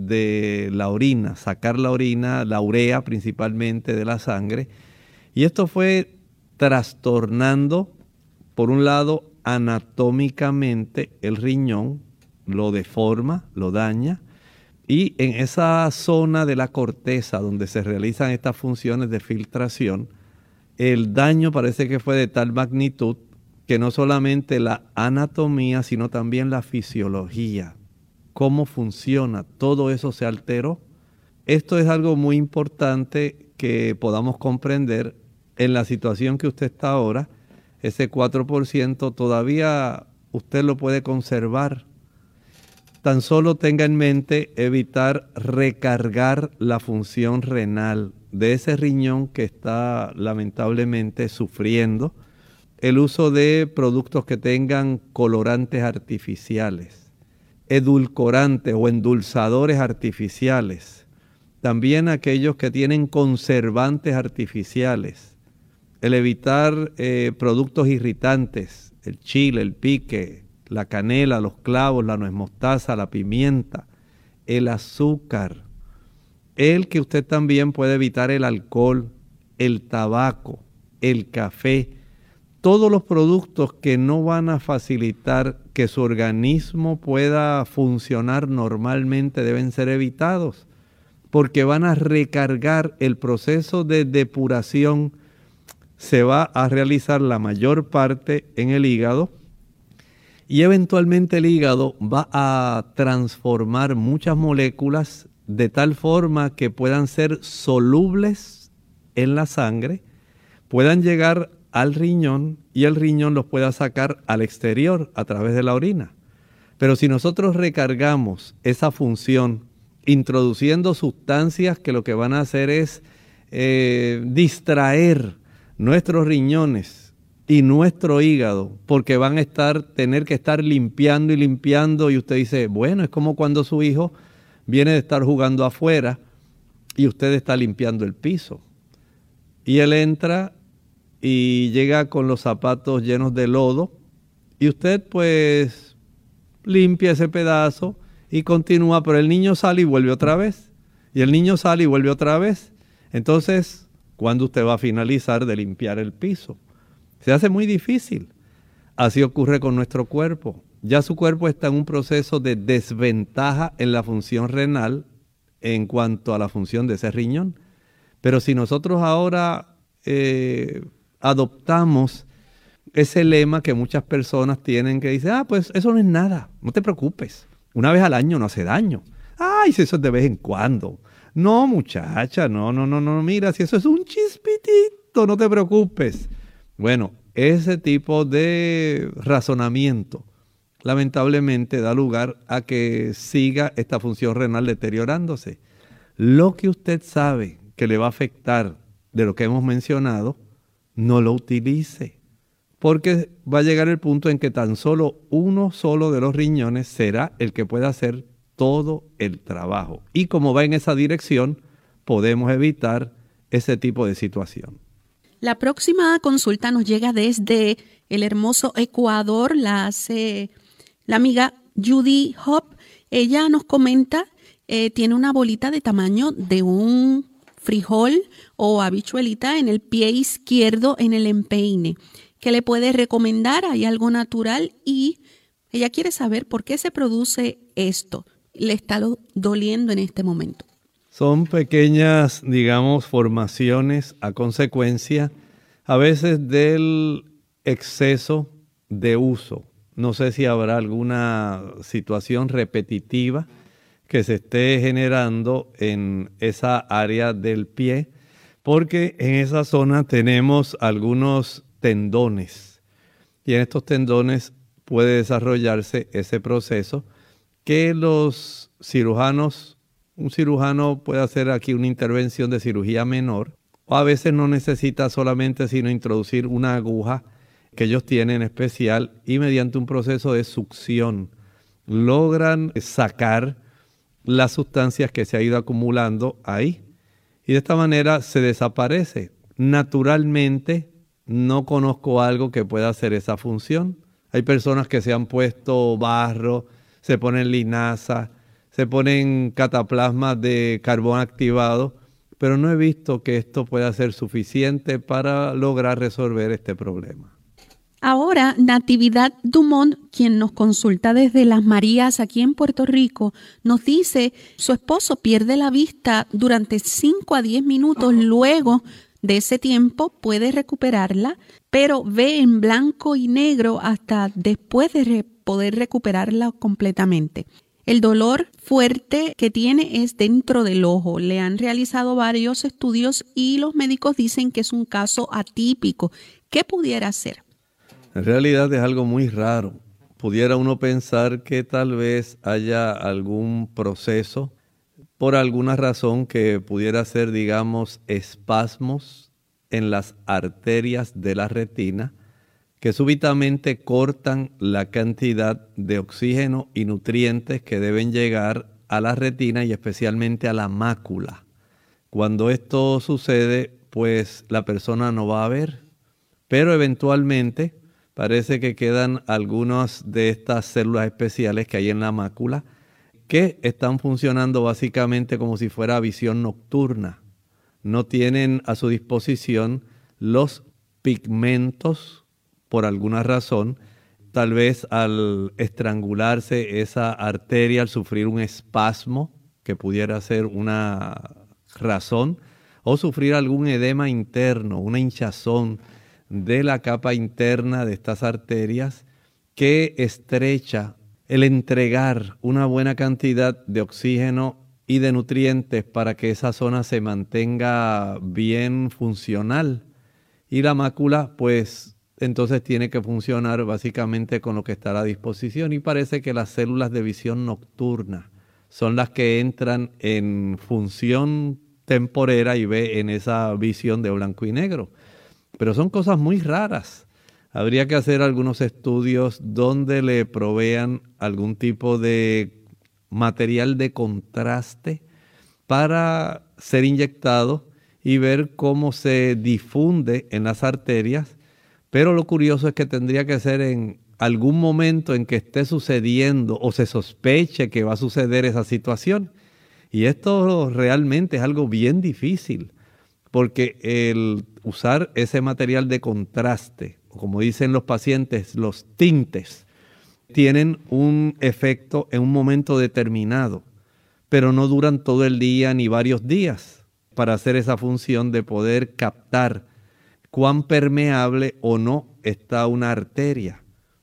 de la orina, sacar la orina, la urea principalmente de la sangre. Y esto fue trastornando, por un lado, anatómicamente el riñón, lo deforma, lo daña, y en esa zona de la corteza donde se realizan estas funciones de filtración, el daño parece que fue de tal magnitud que no solamente la anatomía, sino también la fisiología, cómo funciona, todo eso se alteró. Esto es algo muy importante que podamos comprender en la situación que usted está ahora. Ese cuatro por ciento todavía usted lo puede conservar. tan solo tenga en mente evitar recargar la función renal de ese riñón que está lamentablemente sufriendo, el uso de productos que tengan colorantes artificiales, edulcorantes o endulzadores artificiales, también aquellos que tienen conservantes artificiales, el evitar eh, productos irritantes, el chile, el pique, la canela, los clavos, la nuez mostaza, la pimienta, el azúcar, el que usted también puede evitar el alcohol, el tabaco, el café, todos los productos que no van a facilitar que su organismo pueda funcionar normalmente deben ser evitados, porque van a recargar el proceso de depuración. Se va a realizar la mayor parte en el hígado y eventualmente el hígado va a transformar muchas moléculas de tal forma que puedan ser solubles en la sangre, puedan llegar al riñón y el riñón los pueda sacar al exterior a través de la orina. Pero si nosotros recargamos esa función introduciendo sustancias que lo que van a hacer es eh, distraer nuestros riñones y nuestro hígado, porque van a estar, tener que estar limpiando y limpiando, y usted dice, bueno, es como cuando su hijo viene de estar jugando afuera y usted está limpiando el piso. Y él entra y llega con los zapatos llenos de lodo y usted pues limpia ese pedazo y continúa, pero el niño sale y vuelve otra vez. Y el niño sale y vuelve otra vez. Entonces, ¿cuándo usted va a finalizar de limpiar el piso? Se hace muy difícil. Así ocurre con nuestro cuerpo. Ya su cuerpo está en un proceso de desventaja en la función renal en cuanto a la función de ese riñón. Pero si nosotros ahora eh, adoptamos ese lema que muchas personas tienen que dice, ah, pues eso no es nada, no te preocupes. Una vez al año no hace daño. Ay, si eso es de vez en cuando. No, muchacha, no, no, no, no, mira, si eso es un chispitito, no te preocupes. Bueno, ese tipo de razonamiento lamentablemente da lugar a que siga esta función renal deteriorándose. Lo que usted sabe que le va a afectar de lo que hemos mencionado, no lo utilice, porque va a llegar el punto en que tan solo uno solo de los riñones será el que pueda hacer todo el trabajo. Y como va en esa dirección, podemos evitar ese tipo de situación. La próxima consulta nos llega desde el hermoso Ecuador, la hace la amiga Judy Hop. Ella nos comenta, eh, tiene una bolita de tamaño de un frijol o habichuelita en el pie izquierdo en el empeine. ¿Qué le puede recomendar? ¿Hay algo natural? Y ella quiere saber por qué se produce esto. Le está doliendo en este momento. Son pequeñas, digamos, formaciones a consecuencia a veces del exceso de uso. No sé si habrá alguna situación repetitiva que se esté generando en esa área del pie, porque en esa zona tenemos algunos tendones y en estos tendones puede desarrollarse ese proceso que los cirujanos, un cirujano puede hacer aquí una intervención de cirugía menor, o a veces no necesita solamente sino introducir una aguja que ellos tienen especial y mediante un proceso de succión logran sacar las sustancias que se ha ido acumulando ahí y de esta manera se desaparece. Naturalmente no conozco algo que pueda hacer esa función. Hay personas que se han puesto barro, se ponen linaza, se ponen cataplasmas de carbón activado, pero no he visto que esto pueda ser suficiente para lograr resolver este problema. Ahora, Natividad Dumont, quien nos consulta desde Las Marías, aquí en Puerto Rico, nos dice su esposo pierde la vista durante cinco a diez minutos, luego de ese tiempo puede recuperarla, pero ve en blanco y negro hasta después de re- poder recuperarla completamente. El dolor fuerte que tiene es dentro del ojo. Le han realizado varios estudios y los médicos dicen que es un caso atípico. ¿Qué pudiera hacer? En realidad es algo muy raro, pudiera uno pensar que tal vez haya algún proceso, por alguna razón que pudiera ser, digamos, espasmos en las arterias de la retina, que súbitamente cortan la cantidad de oxígeno y nutrientes que deben llegar a la retina y especialmente a la mácula. Cuando esto sucede, pues la persona no va a ver, pero eventualmente parece que quedan algunas de estas células especiales que hay en la mácula que están funcionando básicamente como si fuera visión nocturna. No tienen a su disposición los pigmentos por alguna razón. Tal vez al estrangularse esa arteria, al sufrir un espasmo, que pudiera ser una razón, o sufrir algún edema interno, una hinchazón de la capa interna de estas arterias que estrecha el entregar una buena cantidad de oxígeno y de nutrientes para que esa zona se mantenga bien funcional. Y la mácula, pues, entonces tiene que funcionar básicamente con lo que está a la disposición. Y parece que las células de visión nocturna son las que entran en función temporera y ve en esa visión de blanco y negro. Pero son cosas muy raras. Habría que hacer algunos estudios donde le provean algún tipo de material de contraste para ser inyectado y ver cómo se difunde en las arterias. Pero lo curioso es que tendría que ser en algún momento en que esté sucediendo o se sospeche que va a suceder esa situación. Y esto realmente es algo bien difícil, porque el usar ese material de contraste, o como dicen los pacientes, los tintes, tienen un efecto en un momento determinado, pero no duran todo el día ni varios días para hacer esa función de poder captar cuán permeable o no está una arteria.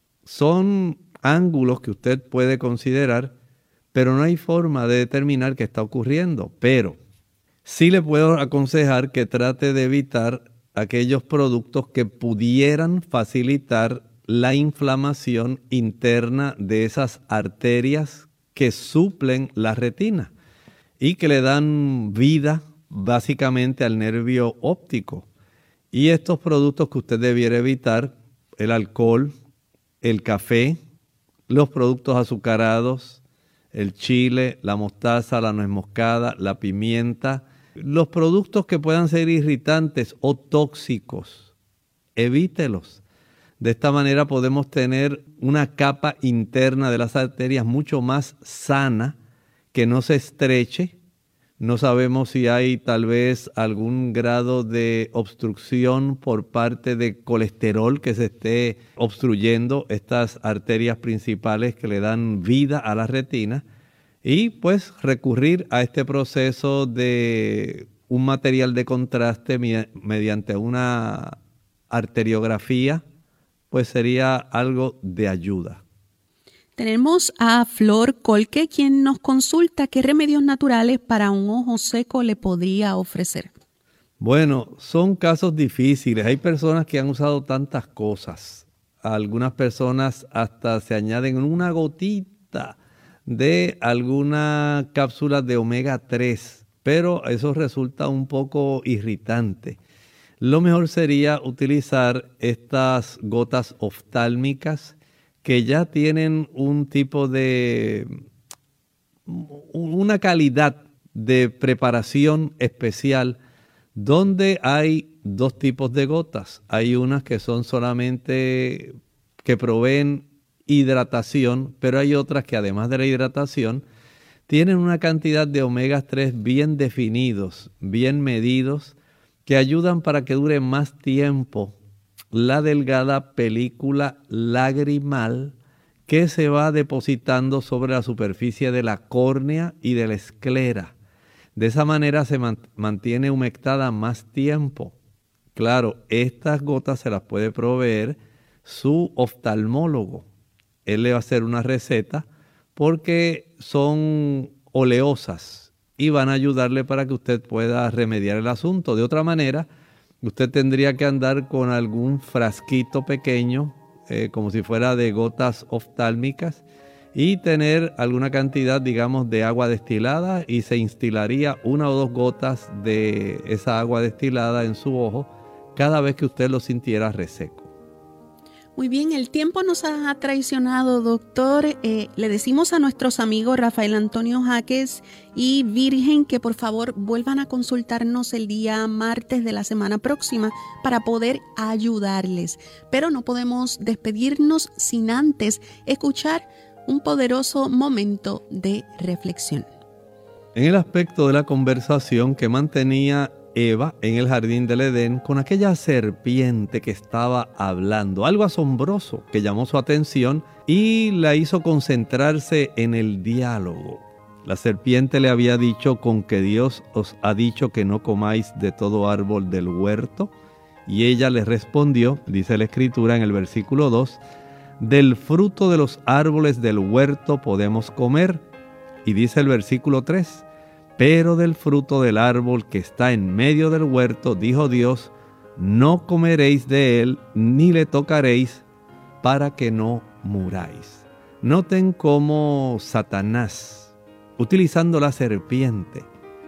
Son ángulos que usted puede considerar, pero no hay forma de determinar qué está ocurriendo. Pero sí le puedo aconsejar que trate de evitar aquellos productos que pudieran facilitar la inflamación interna de esas arterias que suplen la retina y que le dan vida básicamente al nervio óptico. Y estos productos que usted debiera evitar, el alcohol, el café, los productos azucarados, el chile, la mostaza, la nuez moscada, la pimienta, los productos que puedan ser irritantes o tóxicos, evítelos. De esta manera podemos tener una capa interna de las arterias mucho más sana, que no se estreche. No sabemos si hay tal vez algún grado de obstrucción por parte de colesterol que se esté obstruyendo estas arterias principales que le dan vida a la retina. Y pues recurrir a este proceso de un material de contraste mediante una arteriografía, pues sería algo de ayuda. Tenemos a Flor Colque, quien nos consulta qué remedios naturales para un ojo seco le podría ofrecer. Bueno, son casos difíciles. Hay personas que han usado tantas cosas. Algunas personas hasta se añaden una gotita de alguna cápsula de omega tres, pero eso resulta un poco irritante. Lo mejor sería utilizar estas gotas oftálmicas que ya tienen un tipo de, una calidad de preparación especial, donde hay dos tipos de gotas. Hay unas que son solamente que proveen hidratación, pero hay otras que además de la hidratación tienen una cantidad de omega tres bien definidos, bien medidos, que ayudan para que dure más tiempo la delgada película lagrimal que se va depositando sobre la superficie de la córnea y de la esclera. De esa manera se mantiene humectada más tiempo. Claro, estas gotas se las puede proveer su oftalmólogo. Él le va a hacer una receta porque son oleosas y van a ayudarle para que usted pueda remediar el asunto. De otra manera, usted tendría que andar con algún frasquito pequeño eh, como si fuera de gotas oftálmicas, y tener alguna cantidad, digamos, de agua destilada, y se instilaría una o dos gotas de esa agua destilada en su ojo cada vez que usted lo sintiera reseco. Muy bien, el tiempo nos ha traicionado, doctor. Eh, le decimos a nuestros amigos Rafael Antonio Jaques y Virgen que por favor vuelvan a consultarnos el día martes de la semana próxima para poder ayudarles. Pero no podemos despedirnos sin antes escuchar un poderoso momento de reflexión. En el aspecto de la conversación que mantenía Eva en el jardín del Edén con aquella serpiente que estaba hablando, algo asombroso que llamó su atención y la hizo concentrarse en el diálogo. La serpiente le había dicho: con que Dios os ha dicho que no comáis de todo árbol del huerto. Y ella le respondió, dice la Escritura en el versículo dos, del fruto de los árboles del huerto podemos comer. Y dice el versículo tres, pero del fruto del árbol que está en medio del huerto, dijo Dios, no comeréis de él, ni le tocaréis, para que no muráis. Noten cómo Satanás, utilizando la serpiente,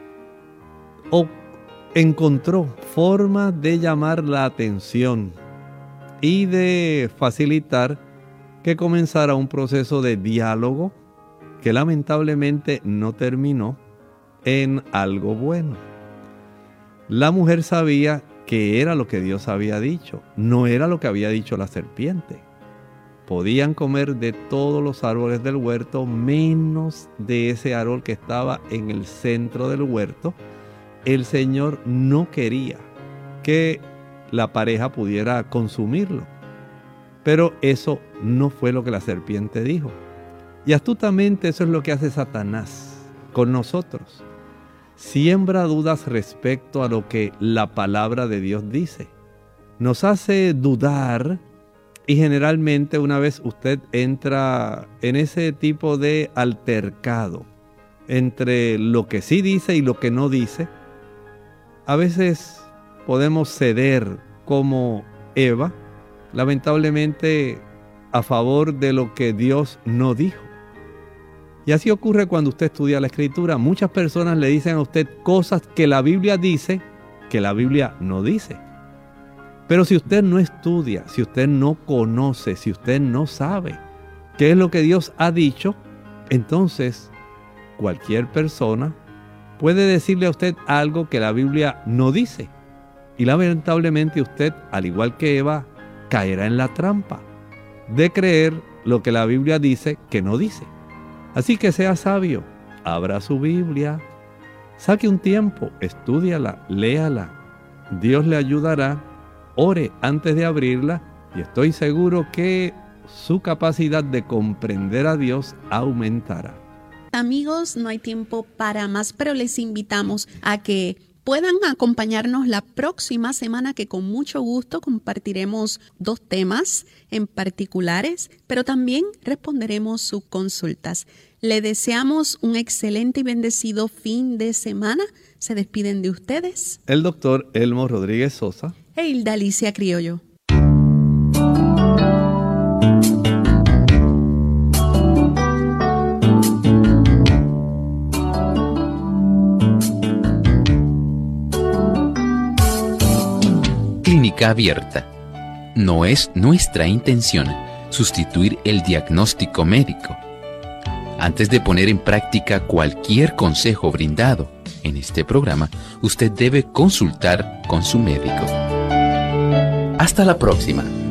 o encontró forma de llamar la atención y de facilitar que comenzara un proceso de diálogo que lamentablemente no terminó en algo bueno. La mujer sabía que era lo que Dios había dicho, no era lo que había dicho la serpiente. Podían comer de todos los árboles del huerto, menos de ese árbol que estaba en el centro del huerto. El Señor no quería que la pareja pudiera consumirlo. Pero eso no fue lo que la serpiente dijo. Y astutamente eso es lo que hace Satanás con nosotros. Siembra dudas respecto a lo que la palabra de Dios dice. Nos hace dudar y generalmente una vez usted entra en ese tipo de altercado entre lo que sí dice y lo que no dice, a veces podemos ceder como Eva, lamentablemente a favor de lo que Dios no dijo. Y así ocurre cuando usted estudia la Escritura. Muchas personas le dicen a usted cosas que la Biblia dice, que la Biblia no dice. Pero si usted no estudia, si usted no conoce, si usted no sabe qué es lo que Dios ha dicho, entonces cualquier persona puede decirle a usted algo que la Biblia no dice. Y lamentablemente usted, al igual que Eva, caerá en la trampa de creer lo que la Biblia dice que no dice. Así que sea sabio, abra su Biblia, saque un tiempo, estúdiala, léala. Dios le ayudará, ore antes de abrirla y estoy seguro que su capacidad de comprender a Dios aumentará. Amigos, no hay tiempo para más, pero les invitamos a que puedan acompañarnos la próxima semana, que con mucho gusto compartiremos dos temas en particulares, pero también responderemos sus consultas. Le deseamos un excelente y bendecido fin de semana. Se despiden de ustedes el doctor Elmo Rodríguez Sosa e Hilda Alicia Criollo. Clínica Abierta. No es nuestra intención sustituir el diagnóstico médico. Antes de poner en práctica cualquier consejo brindado en este programa, usted debe consultar con su médico. Hasta la próxima.